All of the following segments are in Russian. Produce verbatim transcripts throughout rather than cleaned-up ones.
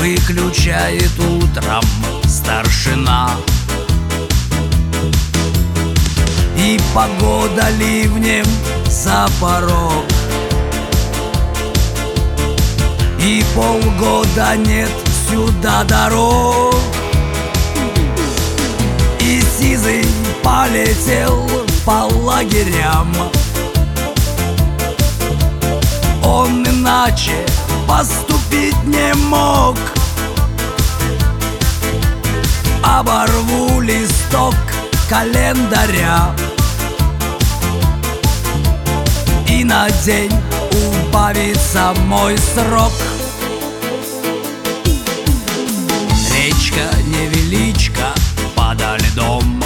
выключает утром старшина. И погода ливнем за порог, и полгода нет сюда дорог. И сизый полетел по лагерям, он иначе поступить не мог. Оборву листок календаря, и на день убавится мой срок. Речка невеличка подо льдом,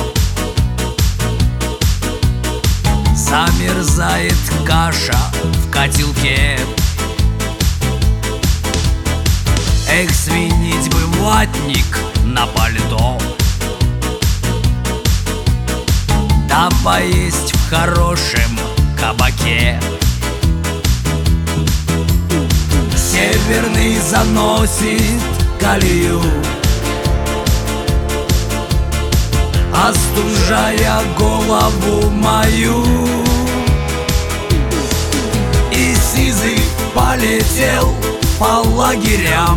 замерзает каша в котелке. Эх, свинить бы ватник на пальто, да поесть в хорошем кабаке. Северный заносит колею, остужая голову мою. И сизый полетел по лагерям,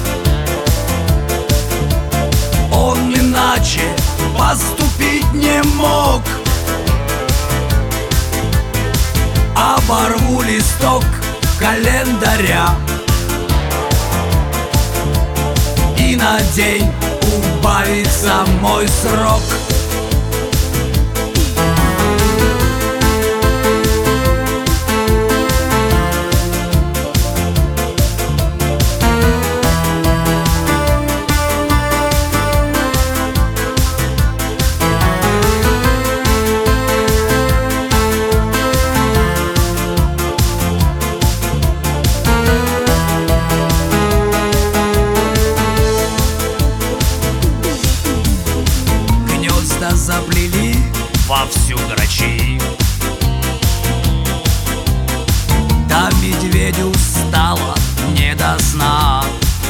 он иначе поступить не мог. Оборву листок календаря, и на день убавится мой срок. Заплели вовсю грачи, да медведю стало не до сна.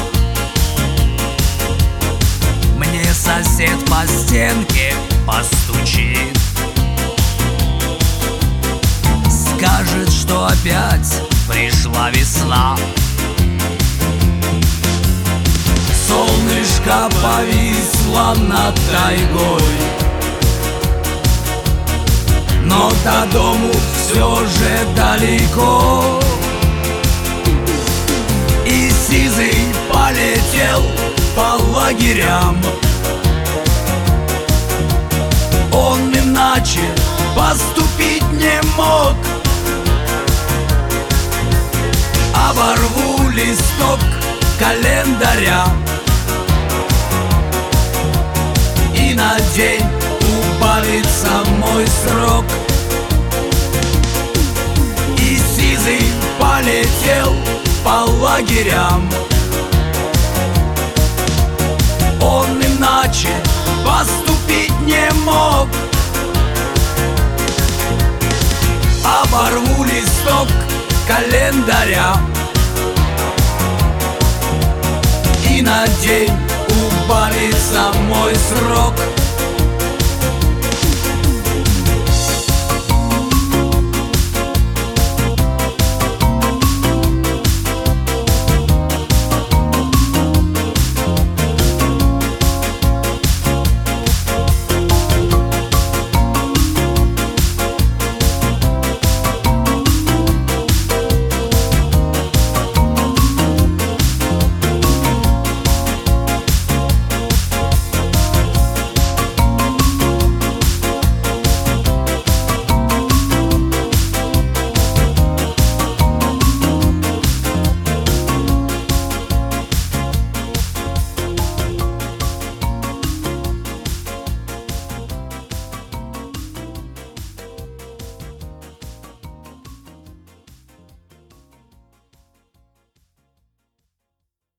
Мне сосед по стенке постучит, скажет, что опять пришла весна. Солнышко повисло над тайгой, но до дому все же далеко. И сизый полетел по лагерям, он иначе поступить не мог. Оборву листок календаря, и на день убавится мой срок. И сизый полетел по лагерям, он иначе поступить не мог. Оборву листок календаря, и на день убавится мой срок.